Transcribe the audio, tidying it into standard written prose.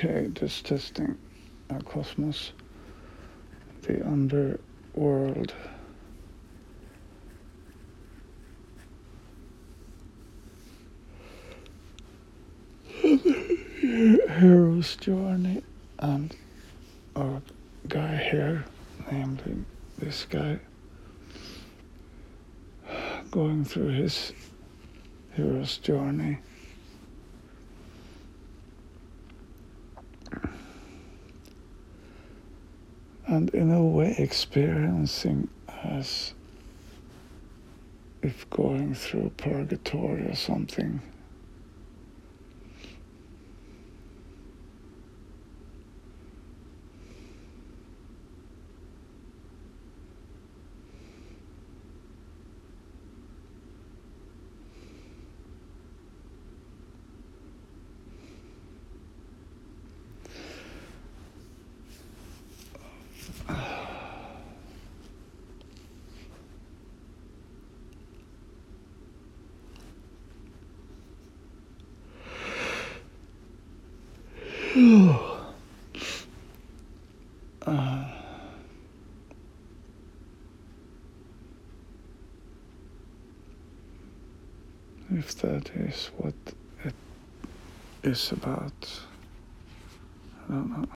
Okay, just testing Cosmos, the underworld. Hero's journey, and our guy here, namely this guy, going through his hero's journey. And in a way experiencing as if going through purgatory or something. If that is what it is about, I don't know.